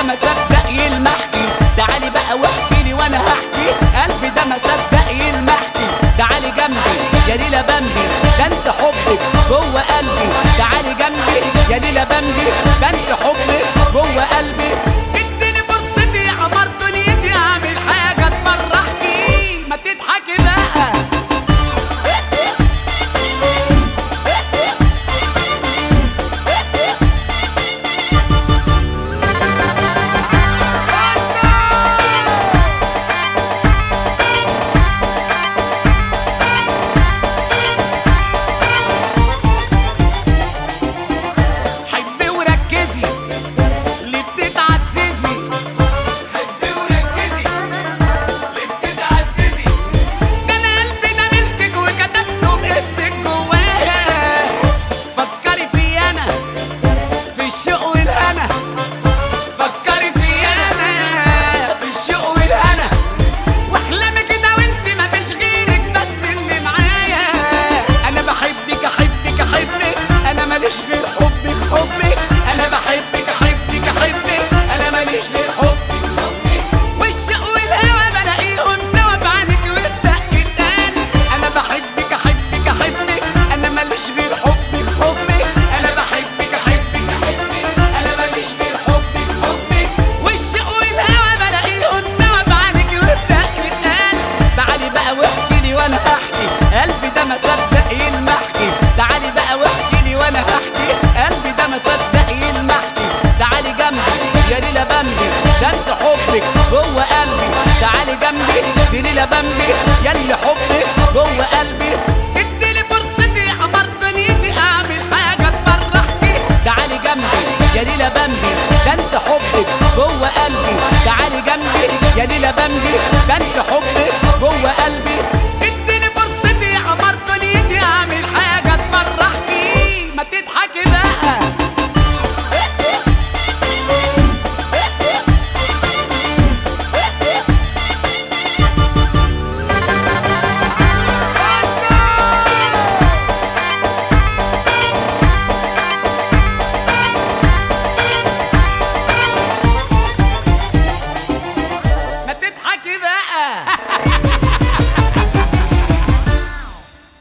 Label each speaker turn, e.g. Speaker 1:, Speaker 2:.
Speaker 1: ما صدق يلمحكي، تعالي بقى واحكي لي وانا هحكي. قلبي ده ما صدق يلمحكي، تعالي جنبي يا ليلى بمبي، ده انت حبك جوه قلبي. تعالي جنبي يا ليلى بمبي، ده انت حبك جوه قلبي. اديني فرصتي يا قمر دنيتي، اعمل حاجه تفرحكي، ما تضحكي بقى. قلبي ده ما صدق يلمحكي، تعالي بقى واحكي لي وانا هحكي. قلبي ده ما صدق يلمحكي، تعالي جنبي يا ليلى بمبي، ده انت حبك جوه قلبي. تعالي جنبي دي ليلى بمبي، ياللي حبك جوه قلبي. اديني فرصتي يا قمر دنيتي، اعمل حاجه تفرحكي. تعالي جنبي يا ليلى بمبي، ده انت حبك جوه قلبي. تعالي جنبي يا ليلى بمبي، ده انت حبك جوه قلبي.